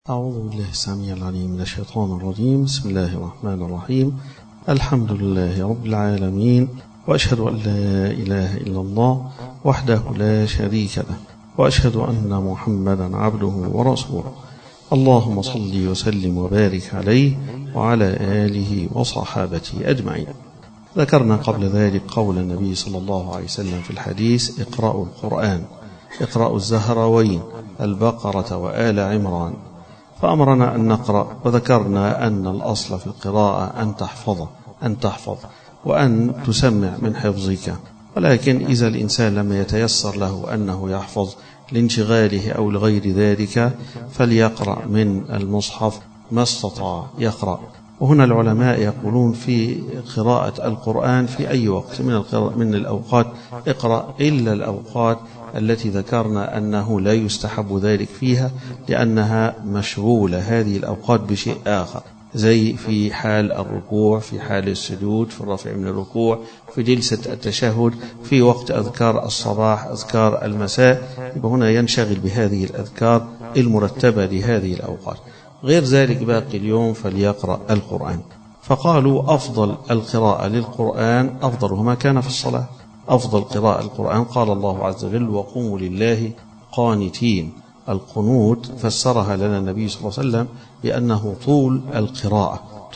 أعوذ بالله السميع العليم من الشيطان الرجيم. بسم الله الرحمن الرحيم. الحمد لله رب العالمين، وأشهد أن لا إله إلا الله وحده لا شريك له، وأشهد أن محمدا عبده ورسوله. اللهم صل وسلم وبارك عليه وعلى آله وصحابته أجمعين. ذكرنا قبل ذلك قول النبي صلى الله عليه وسلم في الحديث: اقرأوا القرآن، اقرأوا الزهراوين البقرة وآل عمران، فأمرنا أن نقرأ، وذكرنا أن الأصل في القراءة أن تحفظ وأن تسمع من حفظك، ولكن إذا الإنسان لم يتيسر له أنه يحفظ لانشغاله أو لغير ذلك فليقرأ من المصحف ما استطاع يقرأ. وهنا العلماء يقولون في قراءة القرآن في أي وقت من الأوقات اقرأ، إلا الأوقات التي ذكرنا أنه لا يستحب ذلك فيها لأنها مشغولة هذه الأوقات بشيء آخر، زي في حال الركوع، في حال السجود، في الرفع من الركوع، في جلسة التشهد، في وقت أذكار الصباح، أذكار المساء، هنا ينشغل بهذه الأذكار المرتبة لهذه الأوقات. غير ذلك باقي اليوم فليقرأ القرآن. فقالوا أفضل القراءة للقرآن أفضلهما كان في الصلاة. أفضل قراءة القرآن قال الله عز وجل: وقوموا لله قانتين. القنوت فسرها لنا النبي صلى الله عليه وسلم بأنه طول القراءة.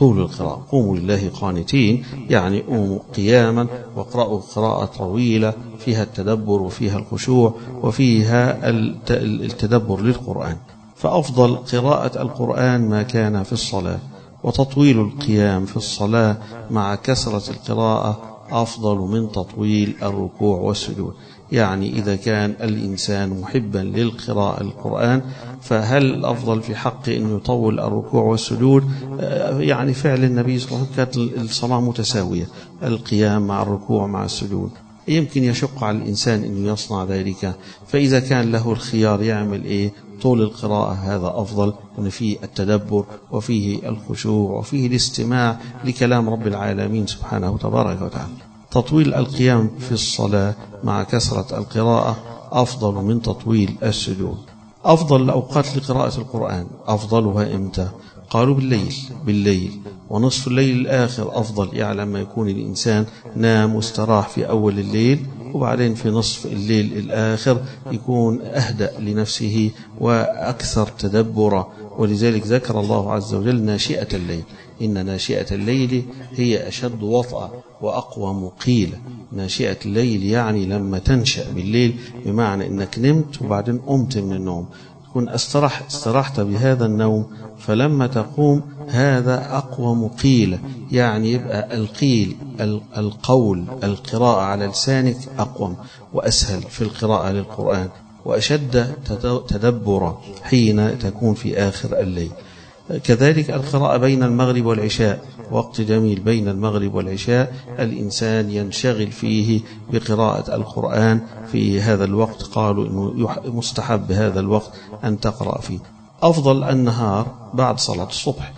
قوموا لله قانتين يعني قوموا قياما واقرأوا قراءة طويلة فيها التدبر وفيها الخشوع وفيها التدبر للقرآن. فأفضل قراءة القرآن ما كان في الصلاة، وتطويل القيام في الصلاة مع كثرة القراءة أفضل من تطويل الركوع والسجود. يعني إذا كان الإنسان محبا للقراءة القرآن فهل الأفضل في حقه أن يطول الركوع والسجود؟ يعني فعل النبي صلى الله عليه وسلم كانت الصلاة متساوية، القيام مع الركوع مع السجود. يمكن يشق على الإنسان أن يصنع ذلك، فإذا كان له الخيار يعمل طول القراءة هذا أفضل، أن فيه التدبر وفيه الخشوع وفيه الاستماع لكلام رب العالمين سبحانه تبارك وتعالى. تطويل القيام في الصلاة مع كثرة القراءة أفضل من تطويل السجود. أفضل الأوقات لقراءة القرآن أفضلها إمتى؟ قالوا بالليل ونصف الليل الآخر أفضل، يعني لما يكون الإنسان نام واستراح في أول الليل، وبعدين في نصف الليل الآخر يكون أهدأ لنفسه وأكثر تدبرا. ولذلك ذكر الله عز وجل ناشئة الليل: إن ناشئة الليل هي أشد وطأ وأقوى مقيلة. ناشئة الليل يعني لما تنشأ بالليل، بمعنى أنك نمت وبعدين قمت من النوم، تكون استرحت بهذا النوم، فلما تقوم هذا أقوى مقيلة، يعني يبقى القيل القول القراءة على لسانك أقوم وأسهل في القراءة للقرآن، وأشد تدبرا حين تكون في آخر الليل. كذلك القراءة بين المغرب والعشاء، وقت جميل بين المغرب والعشاء الإنسان ينشغل فيه بقراءة القرآن في هذا الوقت. قالوا إنه مستحب هذا الوقت أن تقرأ فيه. أفضل النهار بعد صلاة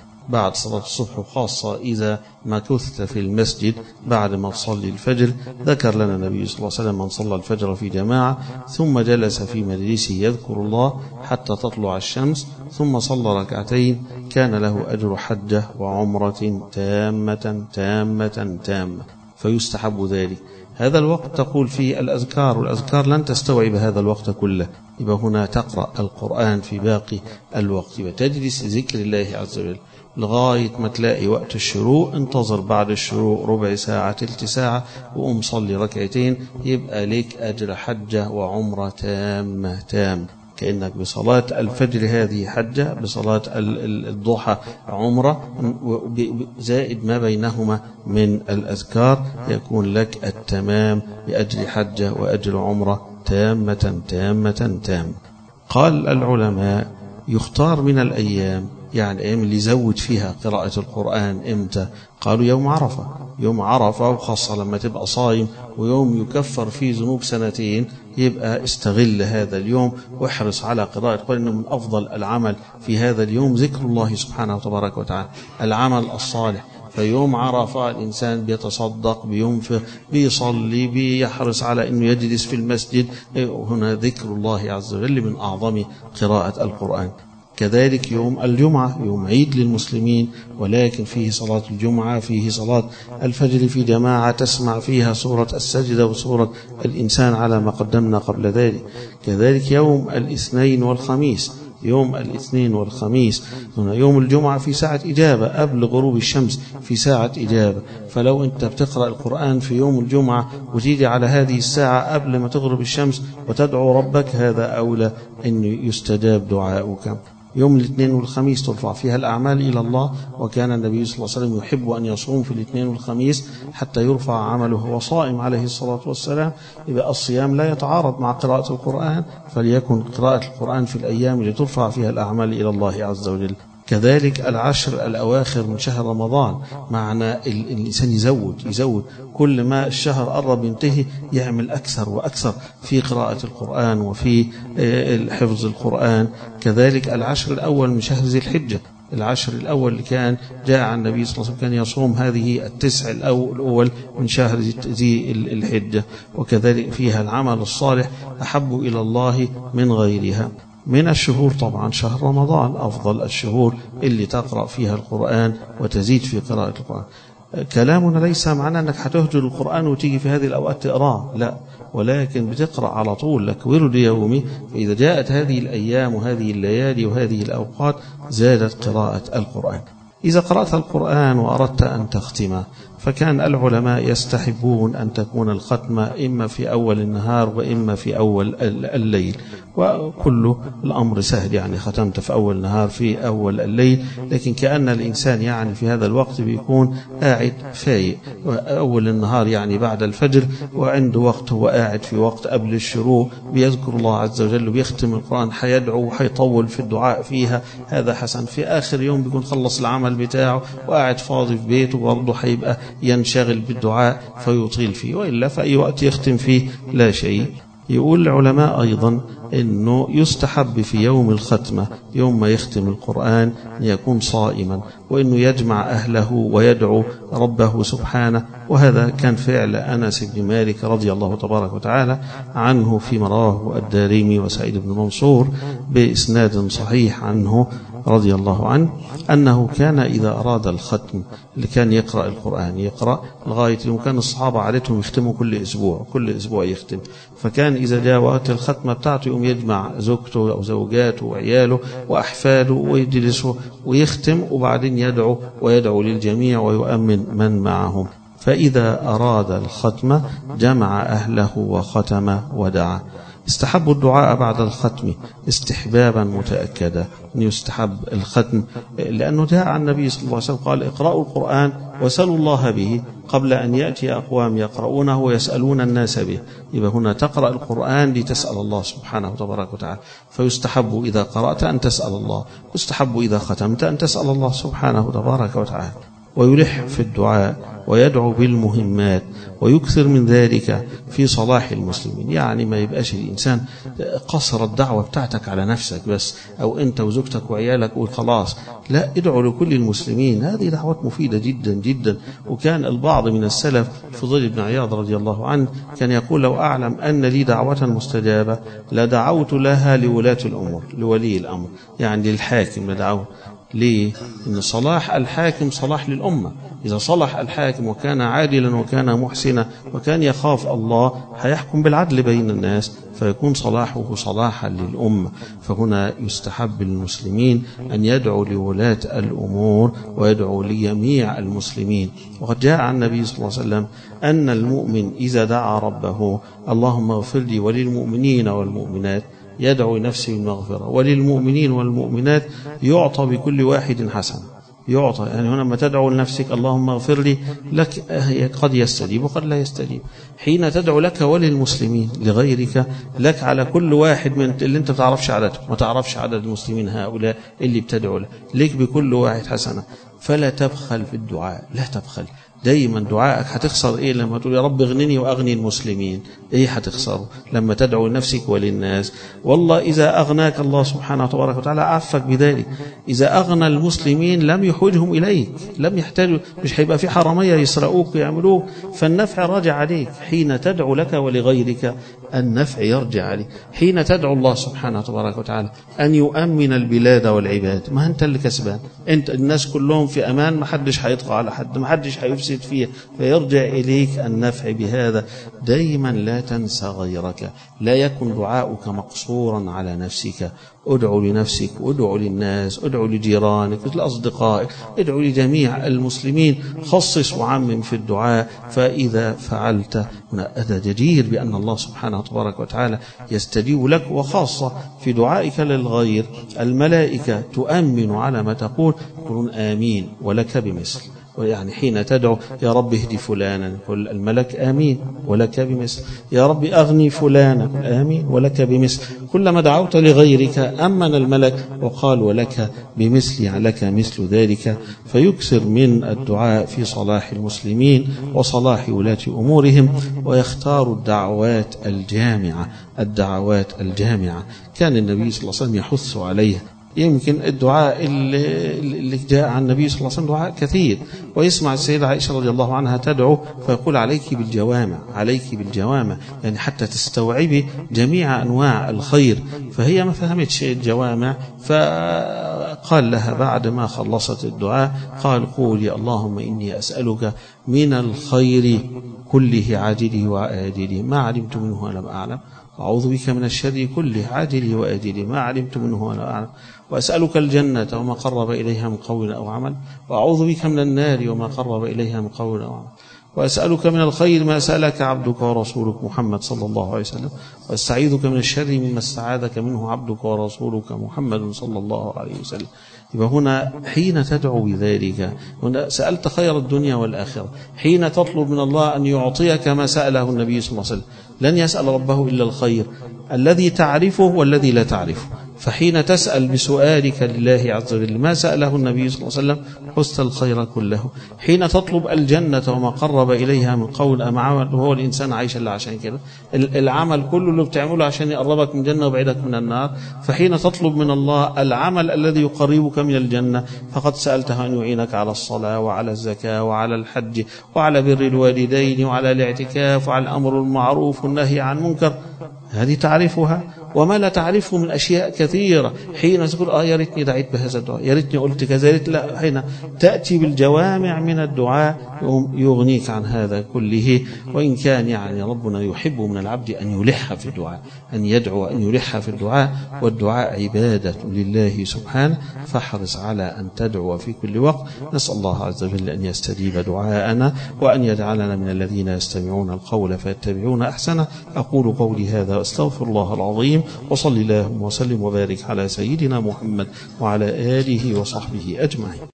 الصبح، وخاصة إذا ما كثت في المسجد بعد ما تصلي الفجر. ذكر لنا النبي صلى الله عليه وسلم: من صلى الفجر في جماعة ثم جلس في مجلسه يذكر الله حتى تطلع الشمس ثم صلى ركعتين كان له أجر حجة وعمرة تامة. فيستحب ذلك. هذا الوقت تقول فيه الأذكار، والأذكار لن تستوعب هذا الوقت كله، يبقى هنا تقرأ القرآن في باقي الوقت، وتجلس ذكر الله عز وجل لغاية ما تلاقي وقت الشروق. انتظر بعد الشروق ربع ساعة تلت ساعة وقوم صلي ركعتين، يبقى لك أجر حجة وعمرة تامة، كأنك بصلاة الفجر هذه حجة، بصلاة الضحى عمرة، زائد ما بينهما من الأذكار، يكون لك التمام بأجر حجة وأجر عمرة تامة. قال العلماء: يختار من الأيام، يعني الأيام اللي يزود فيها قراءة القرآن إمتى؟ قالوا يوم عرفة، وخاصة لما تبقى صايم ويوم يكفر فيه ذنوب سنتين، يبقى استغل هذا اليوم واحرص على قراءة القرآن. إنه من أفضل العمل في هذا اليوم ذكر الله سبحانه تبارك وتعالى، العمل الصالح. فيوم عرفة الإنسان بيتصدق، بينفق، بيصلي، بيحرص على أنه يجلس في المسجد. هنا ذكر الله عز وجل من أعظم قراءة القرآن. كذلك يوم الجمعة يوم عيد للمسلمين، ولكن فيه صلاة الجمعة، فيه صلاة الفجر في جماعة تسمع فيها سورة السجدة وسورة الإنسان على ما قدمنا قبل ذلك. كذلك يوم الاثنين والخميس، يوم الاثنين والخميس هنا يوم الجمعة في ساعة إجابة قبل غروب الشمس، في ساعة إجابة. فلو أنت بتقرأ القرآن في يوم الجمعة وتيجي على هذه الساعة قبل ما تغرب الشمس وتدعو ربك، هذا أولى أن يستجاب دعاؤك. يوم الاثنين والخميس ترفع فيها الأعمال إلى الله، وكان النبي صلى الله عليه وسلم يحب أن يصوم في الاثنين والخميس حتى يرفع عمله وهو صائم عليه الصلاة والسلام. إذا الصيام لا يتعارض مع قراءة القرآن، فليكن قراءة القرآن في الأيام التي ترفع فيها الأعمال إلى الله عز وجل. كذلك العشر الأواخر من شهر رمضان، معنى الإنسان يزود كل ما الشهر قرب ينتهي يعمل أكثر وأكثر في قراءة القرآن وفي حفظ القرآن. كذلك العشر الأول من شهر ذي الحجة، العشر الأول اللي كان جاء عن النبي صلى الله عليه وسلم كان يصوم هذه التسع الأول من شهر ذي الحجة، وكذلك فيها العمل الصالح أحب إلى الله من غيرها. من الشهور طبعا شهر رمضان أفضل الشهور اللي تقرأ فيها القرآن وتزيد في قراءة القرآن. كلامنا ليس معناه أنك هتهجر القرآن وتيجي في هذه الأوقات تقراه، لا، ولكن بتقرأ على طول لك ورد يومي. فإذا جاءت هذه الأيام وهذه الليالي وهذه الأوقات زادت قراءة القرآن. إذا قرأت القرآن وأردت أن تختمه، فكان العلماء يستحبون أن تكون الختمة إما في أول النهار وإما في أول الليل، وكل الأمر سهل، يعني ختمت في أول النهار في أول الليل، لكن كأن الإنسان يعني في هذا الوقت بيكون قاعد فايق. أول النهار يعني بعد الفجر، وعنده وقت هو قاعد في وقت قبل الشروق بيذكر الله عز وجل وبيختم القرآن، حيدعو وحيطول في الدعاء فيها، هذا حسن. في آخر يوم بيكون خلص العمل بتاعه وقاعد فاضي في بيته، برضه حيبقى ينشغل بالدعاء فيطيل فيه، وإلا في أي وقت يختم فيه لا شيء. يقول العلماء أيضا أنه يستحب في يوم الختمة، يوم ما يختم القرآن، أن يكون صائما، وأنه يجمع أهله ويدعو ربه سبحانه. وهذا كان فعل أنس بن مالك رضي الله تبارك وتعالى عنه فيما رواه الدارمي وسعيد بن منصور بإسناد صحيح عنه رضي الله عنه، أنه كان إذا أراد الختم اللي كان يقرأ القرآن يقرأ لغاية يوم، كان الصحابة عادتهم يختموا كل أسبوع يختم، فكان إذا جاء وقت الختمة بتاعته يوم يجمع زوجته أو زوجاته وعياله وأحفاده ويجلسوا ويختم، وبعدين يدعو للجميع ويؤمن من معهم. فإذا أراد الختمة جمع أهله وختم ودعا. استحب الدعاء بعد الختم استحبابا متأكدا، أن يستحب الختم، لأنه جاء عن النبي صلى الله عليه وسلم قال: اقرأوا القرآن وسلوا الله به قبل أن يأتي أقوام يقرؤونه ويسألون الناس به. يبقى هنا تقرأ القرآن لتسأل الله سبحانه وتبارك وتعالى، فيستحب إذا قرأت أن تسأل الله، يستحب إذا ختمت أن تسأل الله سبحانه وتبارك وتعالى. ويلح في الدعاء ويدعو بالمهمات، ويكثر من ذلك في صلاح المسلمين. يعني ما يبقاش الإنسان قصر الدعوة بتاعتك على نفسك بس، أو أنت وزوجتك وعيالك وخلاص، لا، ادعو لكل المسلمين. هذه دعوات مفيدة جدا جدا. وكان البعض من السلف فضيل بن عياض رضي الله عنه كان يقول: لو أعلم أن لي دعوة مستجابة لدعوت لها لولاة الأمور، لولي الأمر، يعني للحاكم لدعوه. ليه؟ إن صلاح الحاكم صلاح للأمة. إذا صلح الحاكم وكان عادلا وكان محسنا وكان يخاف الله، هيحكم بالعدل بين الناس، فيكون صلاحه صلاحا للأمة. فهنا يستحب للمسلمين أن يدعو لولاة الأمور ويدعو لجميع المسلمين. وقد جاء عن النبي صلى الله عليه وسلم أن المؤمن إذا دعا ربه: اللهم اغفر لي وللمؤمنين والمؤمنات، يدعو نفسه بالمغفرة، وللمؤمنين والمؤمنات يعطى بكل واحد حسنة. يعطى، يعني هنا لما تدعو لنفسك اللهم اغفر لي، لك قد يستجيب وقد لا يستجيب. حين تدعو لك وللمسلمين لغيرك، لك على كل واحد من اللي انت تعرفش عدده، ما تعرفش عدد المسلمين هؤلاء اللي بتدعو له، لك بكل واحد حسنة. فلا تبخل في الدعاء، لا تبخل. دايما دعائك هتخسر ايه لما تقول يا رب اغنني واغني المسلمين؟ ايه هتخسره لما تدعو لنفسك وللناس؟ والله اذا اغناك الله سبحانه وتبارك وتعالى عفك بذلك. اذا اغنى المسلمين لم يحوجهم اليك، لم يحتاجوا، مش هيبقى في حراميه يسرقوك ويعملوك، فالنفع راجع عليك. حين تدعو لك ولغيرك النفع يرجع عليك. حين تدعو الله سبحانه وتبارك وتعالى أن يؤمن البلاد والعباد، ما أنت اللي كسبان، أنت الناس كلهم في أمان، ما حدش هيطغى على حد، ما حدش هيفسد فيه، فيرجع إليك النفع بهذا. دايما لا تنسى غيرك، لا يكن دعاؤك مقصورا على نفسك. ادعو لنفسك وادعو للناس، ادعو لجيرانك لأصدقائك، ادعو لجميع المسلمين، خصص وعمم في الدعاء. فإذا فعلت هذا جدير بأن الله سبحانه وتبارك وتعالى يستجيب لك. وخاصة في دعائك للغير الملائكة تؤمن على ما تقول، يقولون آمين ولك بمثل. يعني حين تدعو يا رب اهدي فلانا، يقول الملك آمين ولك بمثل. يا رب أغني فلانا، آمين ولك بمثل. كلما دعوت لغيرك أمن الملك وقال ولك بمثل، يعني لك مثل ذلك. فيكثر من الدعاء في صلاح المسلمين وصلاح ولاة أمورهم، ويختار الدعوات الجامعة. الدعوات الجامعة كان النبي صلى الله عليه وسلم يحث عليها. يمكن الدعاء اللي جاء عن النبي صلى الله عليه وسلم دعاء كثير، ويسمع السيدة عائشة رضي الله عنها تدعو فيقول عليك بالجوامع، عليك بالجوامع، يعني حتى تستوعبي جميع أنواع الخير. فهي ما فهمتش الجوامع، فقال لها بعد ما خلصت الدعاء قال قولي اللهم إني أسألك من الخير كله عاجله وآجله ما علمت منه ولم أعلم، أعوذ بك من الشر كله عاجله وآجله ما علمت منه ولا أعلم، وأسألك الجنة وما قرب إليها من قول أو عمل، وأعوذ بك من النار وما قرب إليها من قول أو عمل، وأسألك من الخير ما سألك عبدك ورسولك محمد صلى الله عليه وسلم، وأستعيذك من الشر مما استعاذك منه عبدك ورسولك محمد صلى الله عليه وسلم. يبقى هنا حين تدعو بذلك هنا سألت خير الدنيا والآخرة. حين تطلب من الله أن يعطيك ما سأله النبي صلى الله عليه وسلم، لن يسأل ربه إلا الخير الذي تعرفه والذي لا تعرفه. فحين تسأل بسؤالك لله عز وجل ما سأله النبي صلى الله عليه وسلم حست الخير كله. حين تطلب الجنة وما قرب إليها من قول أم عمل، وهو الإنسان عايش إلا عشان كده، العمل كله اللي بتعمله عشان يقربك من الجنة ويبعدك من النار. فحين تطلب من الله العمل الذي يقربك من الجنة فقد سألته أن يعينك على الصلاة وعلى الزكاة وعلى الحج وعلى بر الوالدين وعلى الاعتكاف وعلى الأمر المعروف والنهي عن منكر. هذه تعرفها، وما لا تعرفه من أشياء كثيرة. حين تقول يا ريتني دعيت بهذا الدعاء، يا ريتني قلت كذا، لا، حين تأتي بالجوامع من الدعاء يغنيك عن هذا كله. وإن كان يعني ربنا يحب من العبد أن يلح في الدعاء، أن يدعو، أن يلح في الدعاء، والدعاء عبادة لله سبحانه، فاحرص على أن تدعو في كل وقت. نسأل الله عز وجل أن يستجيب دعاءنا وأن يجعلنا من الذين يستمعون القول فيتبعون أحسنه. أقول قولي هذا واستغفر الله العظيم، وصلي اللهم وسلم وبارك على سيدنا محمد وعلى آله وصحبه أجمعين.